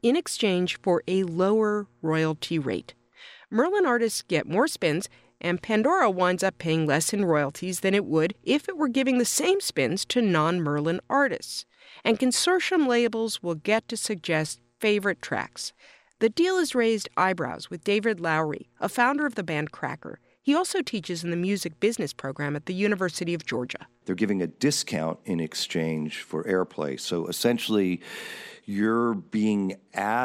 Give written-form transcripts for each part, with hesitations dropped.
in exchange for a lower royalty rate. Merlin artists get more spins, and Pandora winds up paying less in royalties than it would if it were giving the same spins to non-Merlin artists. And consortium labels will get to suggest favorite tracks. The deal has raised eyebrows with David Lowery, a founder of the band Cracker. He also teaches in the music business program at the University of Georgia. They're giving a discount in exchange for airplay. So essentially, you're being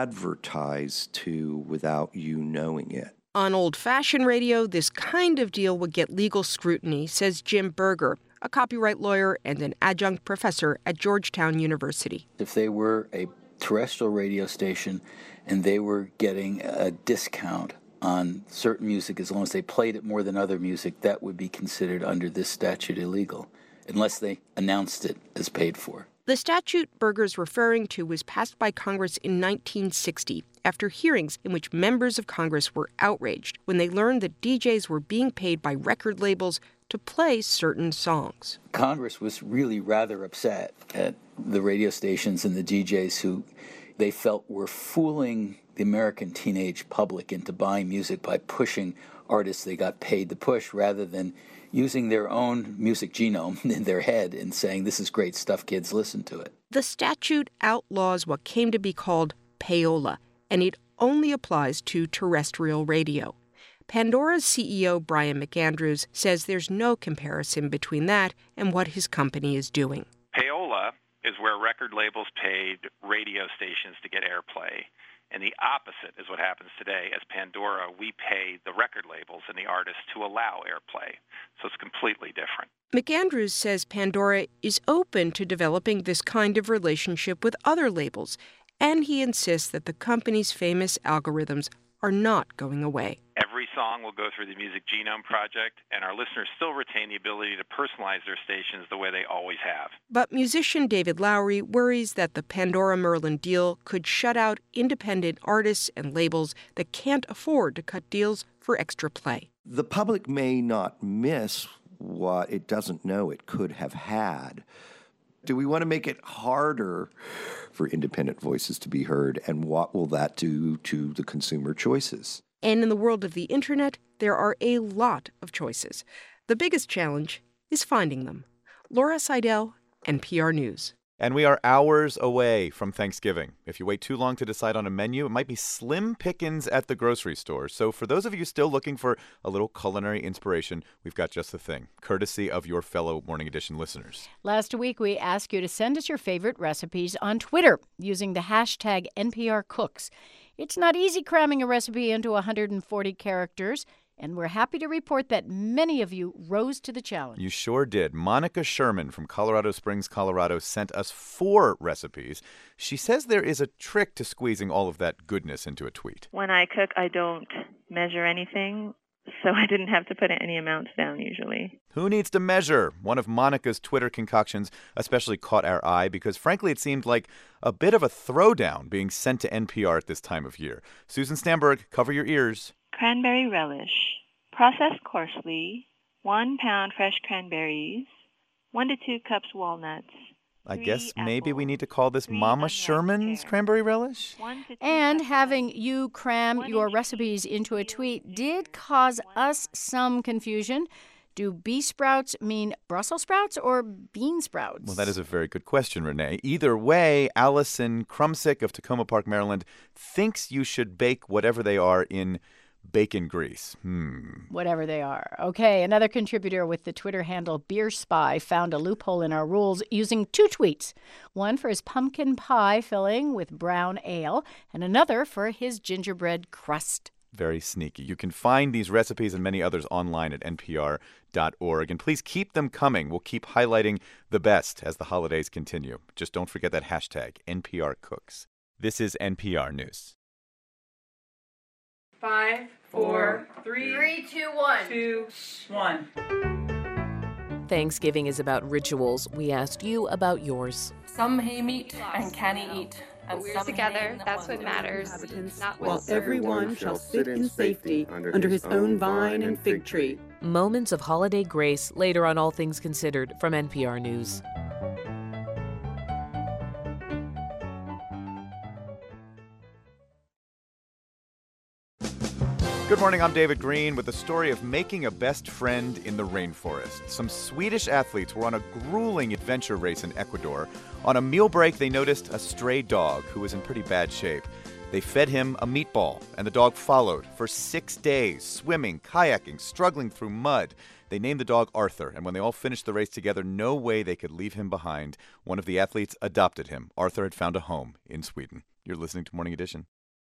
advertised to without you knowing it. On old-fashioned radio, this kind of deal would get legal scrutiny, says Jim Berger, a copyright lawyer and an adjunct professor at Georgetown University. If they were a terrestrial radio station and they were getting a discount on certain music as long as they played it more than other music, that would be considered under this statute illegal, unless they announced it as paid for. The statute Berger's referring to was passed by Congress in 1960 after hearings in which members of Congress were outraged when they learned that DJs were being paid by record labels to play certain songs. Congress was really rather upset at the radio stations and the DJs who they felt were fooling the American teenage public into buying music by pushing artists they got paid to push rather than using their own music genome in their head and saying, this is great stuff, kids, listen to it. The statute outlaws what came to be called payola, and it only applies to terrestrial radio. Pandora's CEO, Brian McAndrews, says there's no comparison between that and what his company is doing. Payola is where record labels paid radio stations to get airplay. And the opposite is what happens today. As Pandora, we pay the record labels and the artists to allow airplay. So it's completely different. McAndrews says Pandora is open to developing this kind of relationship with other labels, and he insists that the company's famous algorithms are not going away. Every song will go through the Music Genome Project, and our listeners still retain the ability to personalize their stations the way they always have. But musician David Lowery worries that the Pandora-Merlin deal could shut out independent artists and labels that can't afford to cut deals for extra play. The public may not miss what it doesn't know it could have had. Do we want to make it harder for independent voices to be heard, and what will that do to the consumer choices? And in the world of the internet, there are a lot of choices. The biggest challenge is finding them. Laura Seidel, NPR News. And we are hours away from Thanksgiving. If you wait too long to decide on a menu, it might be slim pickings at the grocery store. So for those of you still looking for a little culinary inspiration, we've got just the thing, courtesy of your fellow Morning Edition listeners. Last week, we asked you to send us your favorite recipes on Twitter using the hashtag NPRCooks. It's not easy cramming a recipe into 140 characters, and we're happy to report that many of you rose to the challenge. You sure did. Monica Sherman from Colorado Springs, Colorado, sent us 4 recipes. She says there is a trick to squeezing all of that goodness into a tweet. When I cook, I don't measure anything, so I didn't have to put any amounts down usually. Who needs to measure? One of Monica's Twitter concoctions especially caught our eye because, frankly, it seemed like a bit of a throwdown being sent to NPR at this time of year. Susan Stamberg, cover your ears. Cranberry relish. Processed coarsely, 1 pound fresh cranberries, 1 to 2 cups walnuts. I guess maybe we need to call this Mama Sherman's cranberry relish? And having you cram your recipes into a tweet did cause us some confusion. Do bee sprouts mean Brussels sprouts or bean sprouts? Well, that is a very good question, Renee. Either way, Allison Krumsick of Tacoma Park, Maryland, thinks you should bake whatever they are in bacon grease. Whatever they are. Okay, another contributor with the Twitter handle Beer Spy found a loophole in our rules using 2 tweets. One for his pumpkin pie filling with brown ale, and another for his gingerbread crust. Very sneaky. You can find these recipes and many others online at npr.org. And please keep them coming. We'll keep highlighting the best as the holidays continue. Just don't forget that hashtag, NPRCooks. This is NPR News. 5, 4, 3, 2, 1. Thanksgiving is about rituals. We asked you about yours. Some hay meat and canny eat. And we're together, that's what matters. While everyone shall sit in safety under his own vine and fig tree. Moments of holiday grace later on All Things Considered from NPR News. Good morning, I'm David Green with the story of making a best friend in the rainforest. Some Swedish athletes were on a grueling adventure race in Ecuador. On a meal break, they noticed a stray dog who was in pretty bad shape. They fed him a meatball, and the dog followed for 6 days, swimming, kayaking, struggling through mud. They named the dog Arthur, and when they all finished the race together, no way they could leave him behind. One of the athletes adopted him. Arthur had found a home in Sweden. You're listening to Morning Edition.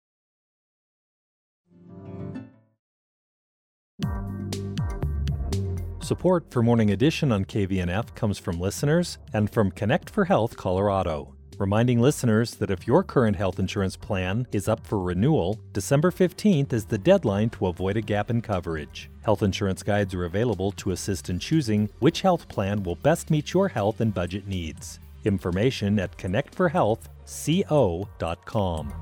Support for Morning Edition on KVNF comes from listeners and from Connect for Health Colorado, reminding listeners that if your current health insurance plan is up for renewal, December 15th is the deadline to avoid a gap in coverage. Health insurance guides are available to assist in choosing which health plan will best meet your health and budget needs. Information at connectforhealthco.com.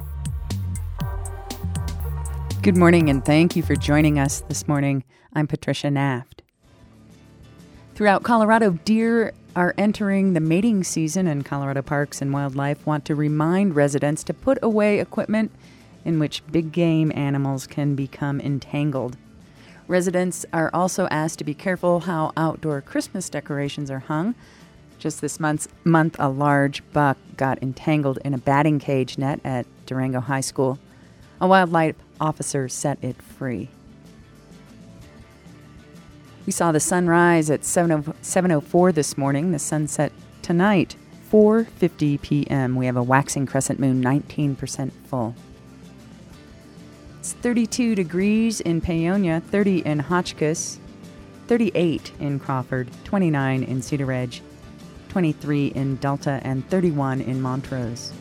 Good morning, and thank you for joining us this morning. I'm Patricia Naft. Throughout Colorado, deer are entering the mating season, and Colorado Parks and Wildlife want to remind residents to put away equipment in which big game animals can become entangled. Residents are also asked to be careful how outdoor Christmas decorations are hung. Just this month, a large buck got entangled in a batting cage net at Durango High School. A wildlife officer set it free. We saw the sunrise at 7:04 this morning. The sunset tonight, 4:50 p.m. We have a waxing crescent moon, 19% full. It's 32 degrees in Paonia, 30 in Hotchkiss, 38 in Crawford, 29 in Cedar Ridge, 23 in Delta, and 31 in Montrose.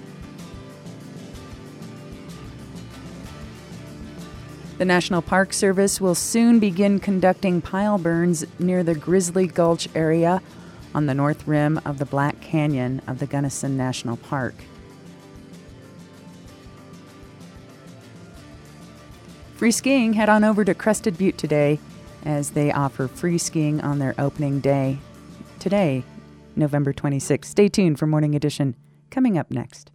The National Park Service will soon begin conducting pile burns near the Grizzly Gulch area on the north rim of the Black Canyon of the Gunnison National Park. Free skiing, head on over to Crested Butte today as they offer free skiing on their opening day. Today, November 26th. Stay tuned for Morning Edition coming up next.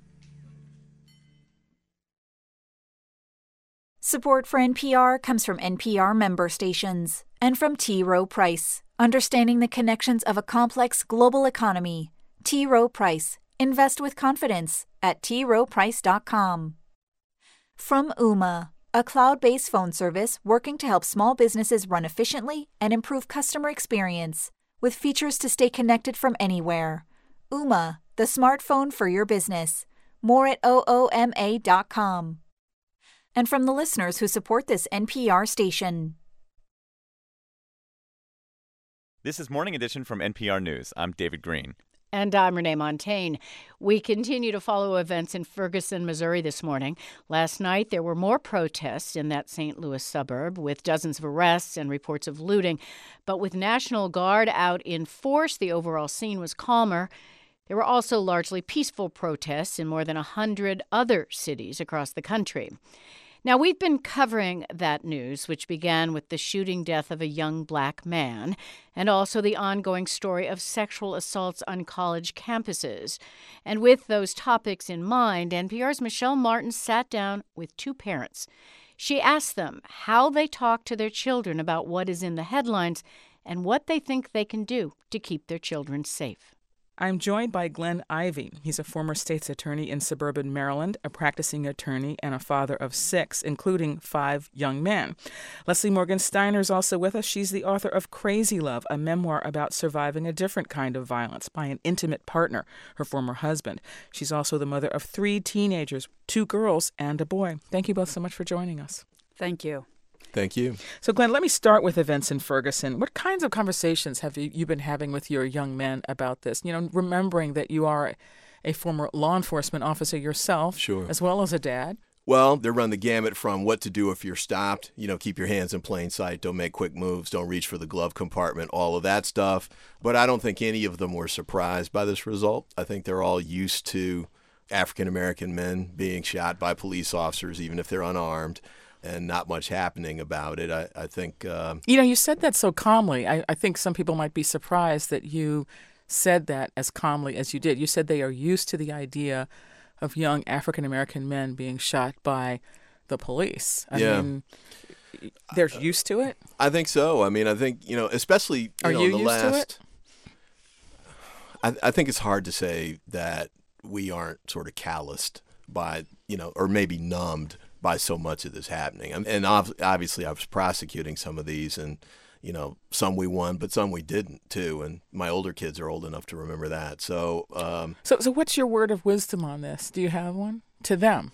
Support for NPR comes from NPR member stations and from T. Rowe Price, understanding the connections of a complex global economy. T. Rowe Price. Invest with confidence at troweprice.com. From Ooma, a cloud-based phone service working to help small businesses run efficiently and improve customer experience with features to stay connected from anywhere. Ooma, the smartphone for your business. More at ooma.com. And from the listeners who support this NPR station. This is Morning Edition from NPR News. I'm David Green. And I'm Renee Montaigne. We continue to follow events in Ferguson, Missouri this morning. Last night, there were more protests in that St. Louis suburb, with dozens of arrests and reports of looting. But with National Guard out in force, the overall scene was calmer. There were also largely peaceful protests in more than 100 other cities across the country. Now, we've been covering that news, which began with the shooting death of a young black man, and also the ongoing story of sexual assaults on college campuses. And with those topics in mind, NPR's Michelle Martin sat down with two parents. She asked them how they talk to their children about what is in the headlines and what they think they can do to keep their children safe. I'm joined by Glenn Ivey. He's a former state's attorney in suburban Maryland, a practicing attorney, and a father of 6, including 5 young men. Leslie Morgan Steiner is also with us. She's the author of Crazy Love, a memoir about surviving a different kind of violence by an intimate partner, her former husband. She's also the mother of 3 teenagers, 2 girls and a boy. Thank you both so much for joining us. Thank you. Thank you. So, Glenn, let me start with events in Ferguson. What kinds of conversations have you been having with your young men about this? You know, remembering that you are a former law enforcement officer yourself, sure, as well as a dad. Well, they run the gamut from what to do if you're stopped, you know, keep your hands in plain sight, don't make quick moves, don't reach for the glove compartment, all of that stuff. But I don't think any of them were surprised by this result. I think they're all used to African-American men being shot by police officers, even if they're unarmed, and not much happening about it. I think... You know, you said that so calmly. I think some people might be surprised that you said that as calmly as you did. You said they are used to the idea of young African-American men being shot by the police. I Yeah. mean, they're used to it? I think so. I mean, I think, especially Are you the used last. to it? I think it's hard to say that we aren't sort of calloused by, or maybe numbed by so much of this happening. And obviously I was prosecuting some of these, and, some we won, but some we didn't too. And my older kids are old enough to remember that. So, So what's your word of wisdom on this? Do you have one to them?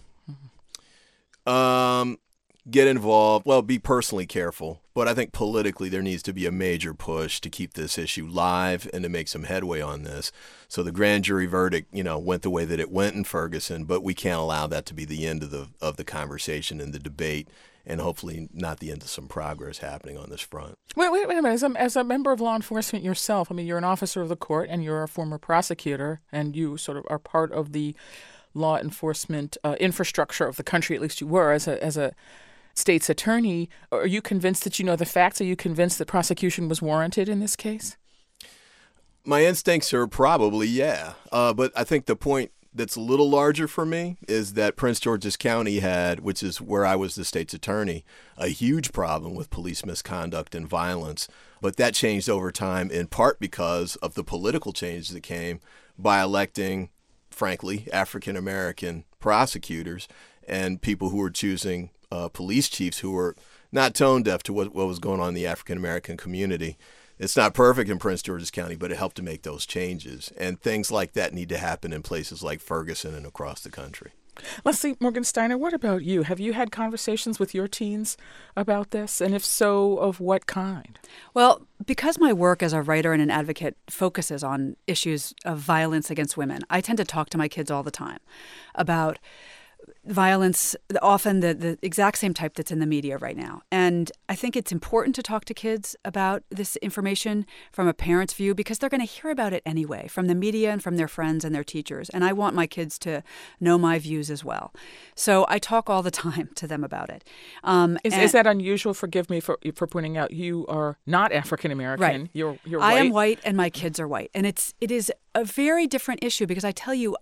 Get involved. Well, be personally careful. But I think politically there needs to be a major push to keep this issue live and to make some headway on this. So the grand jury verdict, went the way that it went in Ferguson, but we can't allow that to be the end of the conversation and the debate, and hopefully not the end of some progress happening on this front. Wait a minute. As a member of law enforcement yourself, I mean, you're an officer of the court and you're a former prosecutor, and you sort of are part of the law enforcement infrastructure of the country, at least you were as a state's attorney. Are you convinced that you know the facts? Are you convinced that prosecution was warranted in this case? My instincts are probably, yeah. But I think the point that's a little larger for me is that Prince George's County had, which is where I was the state's attorney, a huge problem with police misconduct and violence. But that changed over time in part because of the political change that came by electing, frankly, African-American prosecutors and people who were choosing police chiefs who were not tone deaf to what was going on in the African-American community. It's not perfect in Prince George's County, but it helped to make those changes. And things like that need to happen in places like Ferguson and across the country. Leslie Morgensteiner, what about you? Have you had conversations with your teens about this? And if so, of what kind? Well, because my work as a writer and an advocate focuses on issues of violence against women, I tend to talk to my kids all the time about violence, often the exact same type that's in the media right now. And I think it's important to talk to kids about this information from a parent's view because they're going to hear about it anyway, from the media and from their friends and their teachers. And I want my kids to know my views as well. So I talk all the time to them about it. Is that unusual? Forgive me for pointing out you are not African American. Right. You're white. I am white and my kids are white. And it is a very different issue because I tell you,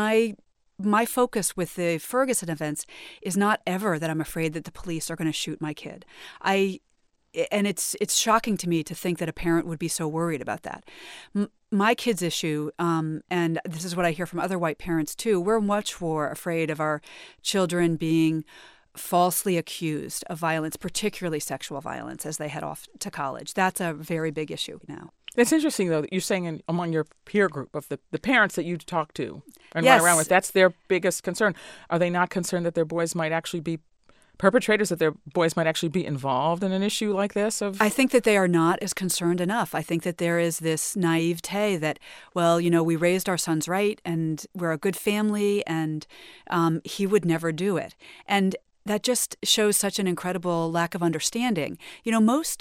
my focus with the Ferguson events is not ever that I'm afraid that the police are going to shoot my kid. And it's shocking to me to think that a parent would be so worried about that. My kid's issue, and this is what I hear from other white parents too, we're much more afraid of our children being falsely accused of violence, particularly sexual violence, as they head off to college. That's a very big issue now. It's interesting, though, that you're saying among your peer group of the parents that you talk to and Yes. run around with, that's their biggest concern. Are they not concerned that their boys might actually be perpetrators, that their boys might actually be involved in an issue like this? I think that they are not as concerned enough. I think that there is this naivete that, well, we raised our sons right and we're a good family and he would never do it. And that just shows such an incredible lack of understanding. Most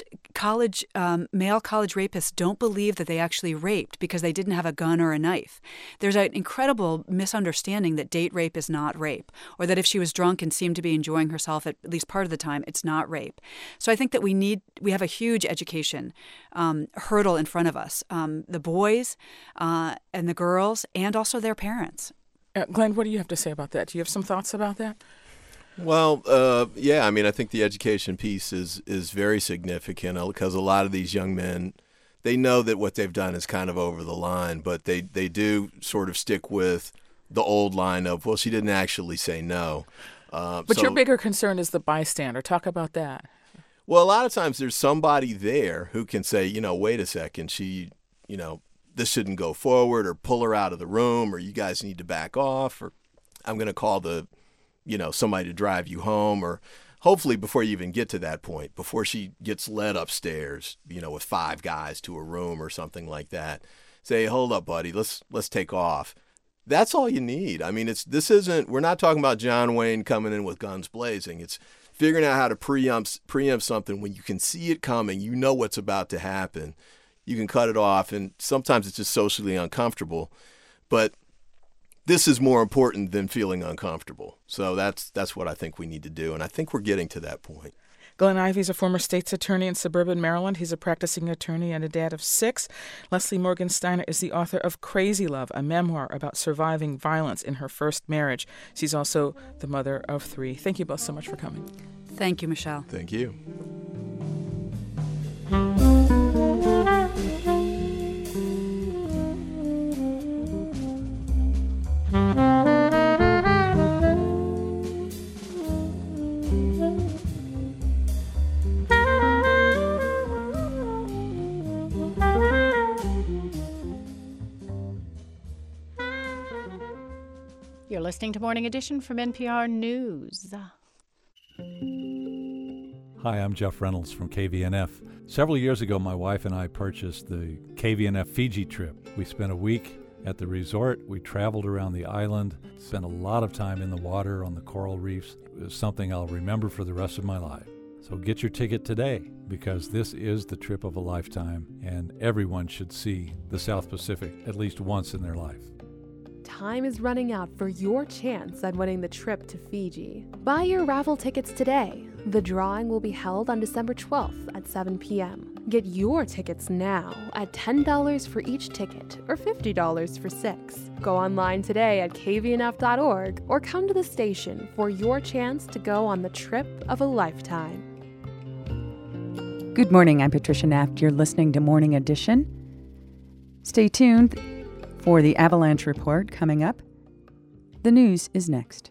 male college rapists don't believe that they actually raped because they didn't have a gun or a knife. There's an incredible misunderstanding that date rape is not rape, or that if she was drunk and seemed to be enjoying herself at least part of the time, it's not rape. So I think that we have a huge education hurdle in front of us, the boys and the girls, and also their parents. Glenn, what do you have to say about that? Do you have some thoughts about that? Well, yeah, I mean, I think the education piece is very significant because a lot of these young men, they know that what they've done is kind of over the line, but they do sort of stick with the old line of, well, she didn't actually say no. But your bigger concern is the bystander. Talk about that. Well, a lot of times there's somebody there who can say, wait a second, she, this shouldn't go forward, or pull her out of the room, or you guys need to back off, or I'm going to call somebody to drive you home, or hopefully before you even get to that point, before she gets led upstairs, with 5 guys to a room or something like that, say, hold up, buddy, let's take off. That's all you need. I mean, we're not talking about John Wayne coming in with guns blazing. It's figuring out how to preempt something when you can see it coming, what's about to happen. You can cut it off, and sometimes it's just socially uncomfortable, but this is more important than feeling uncomfortable. So that's what I think we need to do, and I think we're getting to that point. Glenn Ivey is a former state's attorney in suburban Maryland. He's a practicing attorney and a dad of 6. Leslie Morgan Steiner is the author of Crazy Love, a memoir about surviving violence in her first marriage. She's also the mother of 3. Thank you both so much for coming. Thank you, Michelle. Thank you. You're listening to Morning Edition from NPR News. Hi, I'm Jeff Reynolds from KVNF. Several years ago, my wife and I purchased the KVNF Fiji trip. We spent a week at the resort. We traveled around the island, spent a lot of time in the water on the coral reefs. It was something I'll remember for the rest of my life. So get your ticket today, because this is the trip of a lifetime, and everyone should see the South Pacific at least once in their life. Time is running out for your chance at winning the trip to Fiji. Buy your raffle tickets today. The drawing will be held on December 12th at 7 p.m. Get your tickets now at $10 for each ticket or $50 for 6. Go online today at kvnf.org or come to the station for your chance to go on the trip of a lifetime. Good morning, I'm Patricia Naft. You're listening to Morning Edition. Stay tuned for the Avalanche Report coming up. The news is next.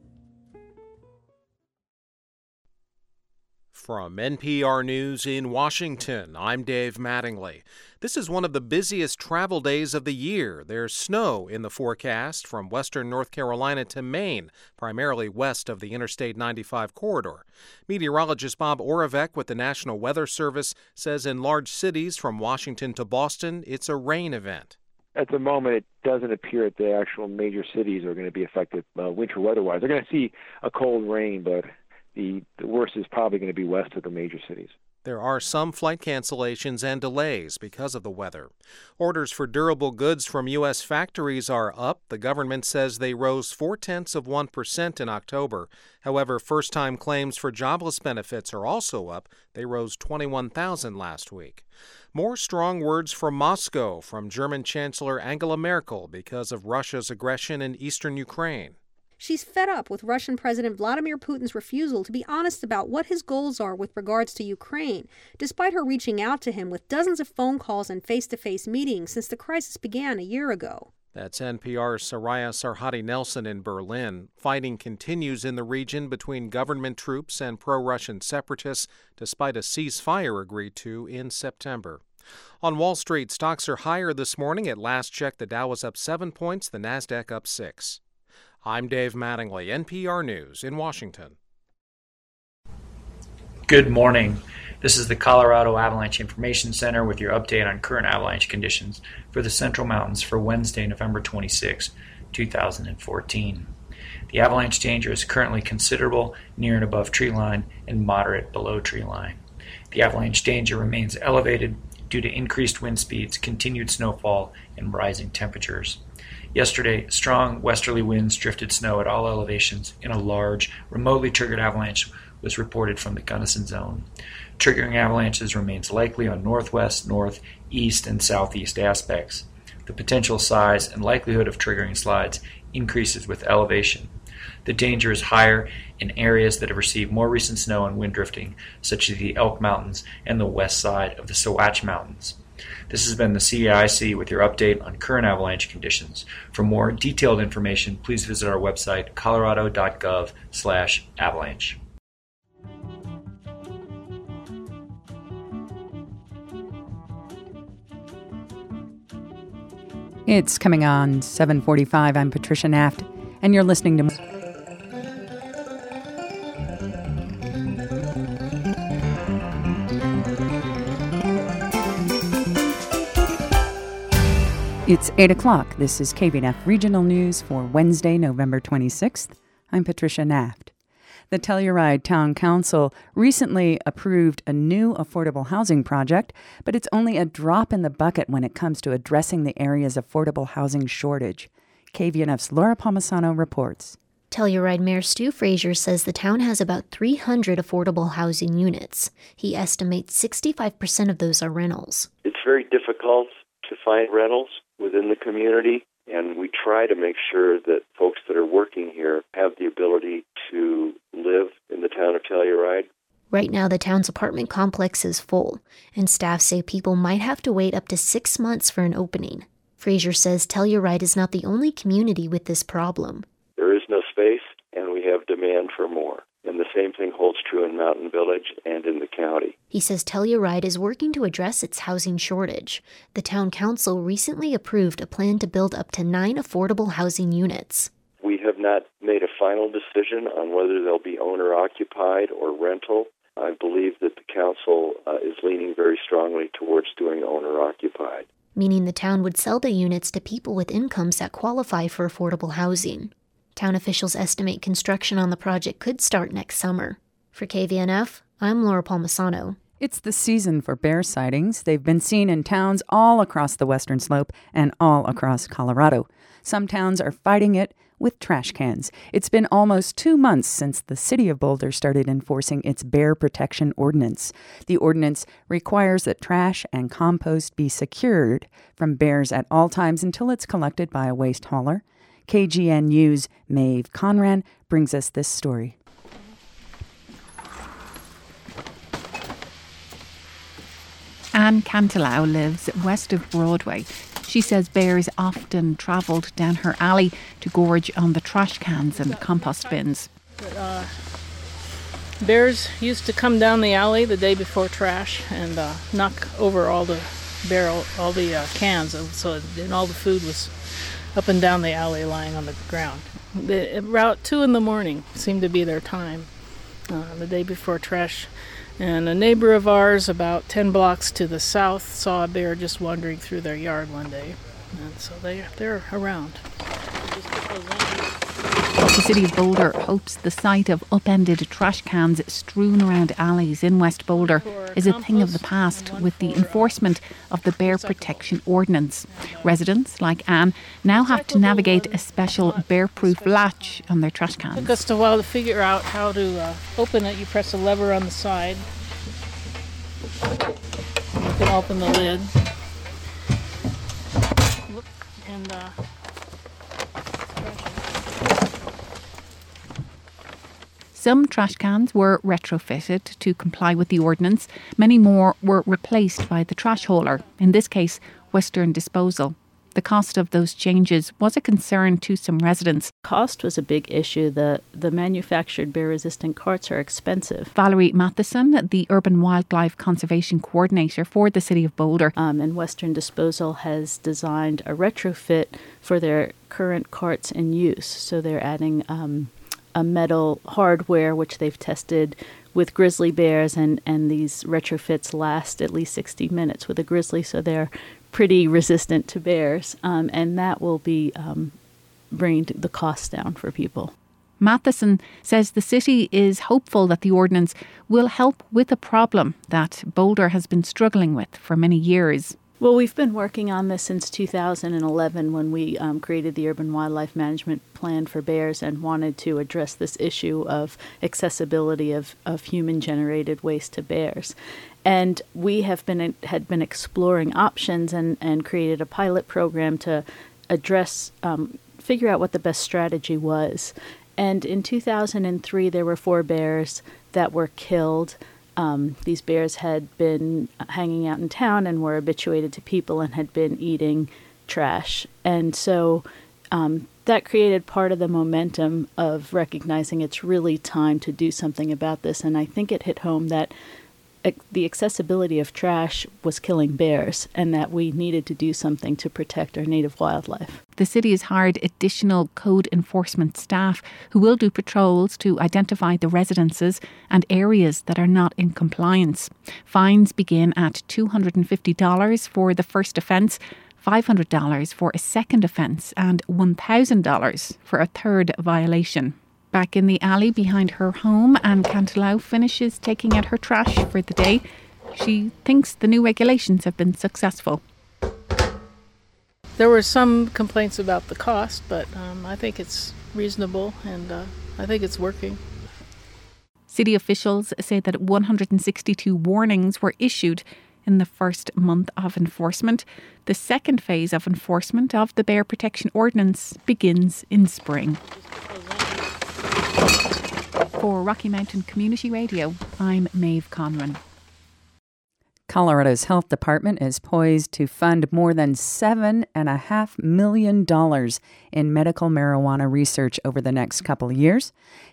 From NPR News in Washington, I'm Dave Mattingly. This is one of the busiest travel days of the year. There's snow in the forecast from western North Carolina to Maine, primarily west of the Interstate 95 corridor. Meteorologist Bob Oravec with the National Weather Service says in large cities from Washington to Boston, it's a rain event. At the moment, it doesn't appear that the actual major cities are going to be affected winter weather-wise. They're going to see a cold rain, but the worst is probably going to be west of the major cities. There are some flight cancellations and delays because of the weather. Orders for durable goods from U.S. factories are up. The government says they rose 0.4% in October. However, first-time claims for jobless benefits are also up. They rose 21,000 last week. More strong words from Moscow from German Chancellor Angela Merkel because of Russia's aggression in eastern Ukraine. She's fed up with Russian President Vladimir Putin's refusal to be honest about what his goals are with regards to Ukraine, despite her reaching out to him with dozens of phone calls and face-to-face meetings since the crisis began a year ago. That's NPR's Soraya Sarhadi Nelson in Berlin. Fighting continues in the region between government troops and pro-Russian separatists, despite a ceasefire agreed to in September. On Wall Street, stocks are higher this morning. At last check, the Dow was up 7 points, the Nasdaq up 6. I'm Dave Mattingly, NPR News in Washington. Good morning. This is the Colorado Avalanche Information Center with your update on current avalanche conditions for the Central Mountains for Wednesday, November 26, 2014. The avalanche danger is currently considerable near and above tree line and moderate below tree line. The avalanche danger remains elevated due to increased wind speeds, continued snowfall, and rising temperatures. Yesterday, strong westerly winds drifted snow at all elevations, and a large, remotely triggered avalanche was reported from the Gunnison Zone. Triggering avalanches remains likely on northwest, north, east, and southeast aspects. The potential size and likelihood of triggering slides increases with elevation. The danger is higher in areas that have received more recent snow and wind drifting, such as the Elk Mountains and the west side of the Sawatch Mountains. This has been the CAIC with your update on current avalanche conditions. For more detailed information, please visit our website, colorado.gov/avalanche. It's coming on 7:45. I'm Patricia Naft, and you're listening to... It's 8 o'clock. This is KVNF Regional News for Wednesday, November 26th. I'm Patricia Naft. The Telluride Town Council recently approved a new affordable housing project, but it's only a drop in the bucket when it comes to addressing the area's affordable housing shortage. KVNF's Laura Palmisano reports. Telluride Mayor Stu Frazier says the town has about 300 affordable housing units. He estimates 65% of those are rentals. It's very difficult to find rentals within the community, and we try to make sure that folks that are working here have the ability to live in the town of Telluride. Right now, the town's apartment complex is full, and staff say people might have to wait up to 6 months for an opening. Frazier says Telluride is not the only community with this problem. There is no space, and we have demand for more. And the same thing holds true in Mountain Village and in the county. He says Telluride is working to address its housing shortage. The town council recently approved a plan to build up to 9 affordable housing units. We have not made a final decision on whether they'll be owner-occupied or rental. I believe that the council is leaning very strongly towards doing owner-occupied. Meaning the town would sell the units to people with incomes that qualify for affordable housing. Town officials estimate construction on the project could start next summer. For KVNF, I'm Laura Palmisano. It's the season for bear sightings. They've been seen in towns all across the Western Slope and all across Colorado. Some towns are fighting it with trash cans. It's been almost 2 months since the city of Boulder started enforcing its bear protection ordinance. The ordinance requires that trash and compost be secured from bears at all times until it's collected by a waste hauler. KGN News' Maeve Conran brings us this story. Anne Cantelau lives west of Broadway. She says bears often travelled down her alley to gorge on the trash cans and compost bins. Bears used to come down the alley the day before trash and knock over all the cans, so then all the food was up and down the alley lying on the ground. About 2 a.m. seemed to be their time, the day before trash. And a neighbor of ours about 10 blocks to the south saw a bear just wandering through their yard one day. And so they're around. The city of Boulder hopes the sight of upended trash cans strewn around alleys in West Boulder is a thing of the past with the enforcement of the Bear Protection Ordinance. Residents, like Anne, now have to navigate a special bear-proof latch on their trash cans. It took us a while to figure out how to open it. You press a lever on the side. You can open the lid. And some trash cans were retrofitted to comply with the ordinance. Many more were replaced by the trash hauler, in this case, Western Disposal. The cost of those changes was a concern to some residents. Cost was a big issue. The manufactured bear-resistant carts are expensive. Valerie Matheson, the Urban Wildlife Conservation Coordinator for the City of Boulder. And Western Disposal has designed a retrofit for their current carts in use. So they're adding a metal hardware, which they've tested with grizzly bears, and these retrofits last at least 60 minutes with a grizzly, so they're pretty resistant to bears, and that will be bringing the costs down for people. Matheson says the city is hopeful that the ordinance will help with a problem that Boulder has been struggling with for many years. Well, we've been working on this since 2011 when we created the Urban Wildlife Management Plan for bears and wanted to address this issue of accessibility of human-generated waste to bears. And we had been exploring options and created a pilot program to address, figure out what the best strategy was. And in 2003, there were 4 bears that were killed. These bears had been hanging out in town and were habituated to people and had been eating trash. And so that created part of the momentum of recognizing it's really time to do something about this. And I think it hit home that the accessibility of trash was killing bears and that we needed to do something to protect our native wildlife. The city has hired additional code enforcement staff who will do patrols to identify the residences and areas that are not in compliance. Fines begin at $250 for the first offence, $500 for a second offence, and $1,000 for a third violation. Back in the alley behind her home, Anne Cantelau finishes taking out her trash for the day. She thinks the new regulations have been successful. There were some complaints about the cost, but I think it's reasonable, and I think it's working. City officials say that 162 warnings were issued in the first month of enforcement. The second phase of enforcement of the Bear Protection Ordinance begins in spring. For Rocky Mountain Community Radio, I'm Maeve Conran. Colorado's health department is poised to fund more than $7.5 million in medical marijuana research over the next couple of years.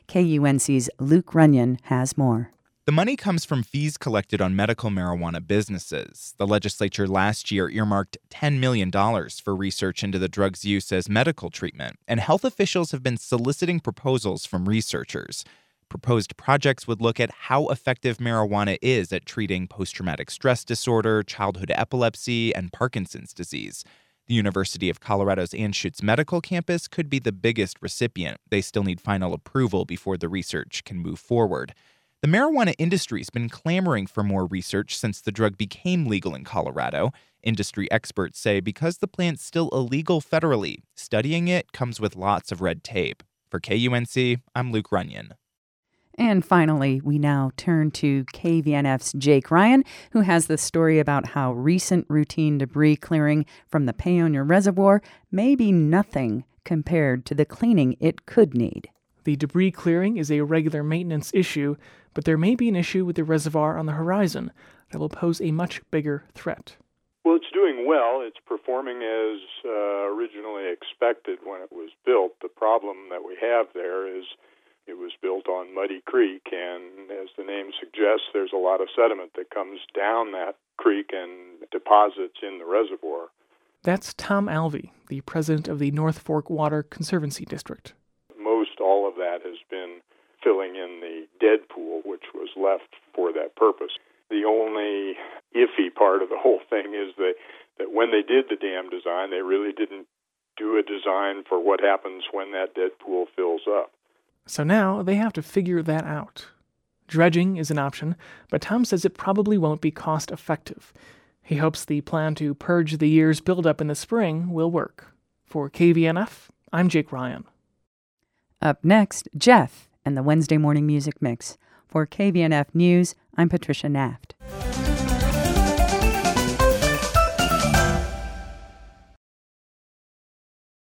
KUNC's Luke Runyon has more. The money comes from fees collected on medical marijuana businesses. The legislature last year earmarked $10 million for research into the drug's use as medical treatment, and health officials have been soliciting proposals from researchers. Proposed projects would look at how effective marijuana is at treating post-traumatic stress disorder, childhood epilepsy, and Parkinson's disease. The University of Colorado's Anschutz Medical Campus could be the biggest recipient. They still need final approval before the research can move forward. The marijuana industry's been clamoring for more research since the drug became legal in Colorado. Industry experts say because the plant's still illegal federally, studying it comes with lots of red tape. For KUNC, I'm Luke Runyon. And finally, we now turn to KVNF's Jake Ryan, who has the story about how recent routine debris clearing from the Paonia Reservoir may be nothing compared to the cleaning it could need. The debris clearing is a regular maintenance issue, but there may be an issue with the reservoir on the horizon that will pose a much bigger threat. Well, it's doing well. It's performing as originally expected when it was built. The problem that we have there is it was built on Muddy Creek, and as the name suggests, there's a lot of sediment that comes down that creek and deposits in the reservoir. That's Tom Alvey, the president of the North Fork Water Conservancy District. Most all of that has been filling in the dead pool, which was left for that purpose. The only iffy part of the whole thing is that when they did the dam design, they really didn't do a design for what happens when that dead pool fills up. So now they have to figure that out. Dredging is an option, but Tom says it probably won't be cost effective. He hopes the plan to purge the year's buildup in the spring will work. For KVNF, I'm Jake Ryan. Up next, Jeff and the Wednesday Morning Music Mix. For KVNF News, I'm Patricia Naft.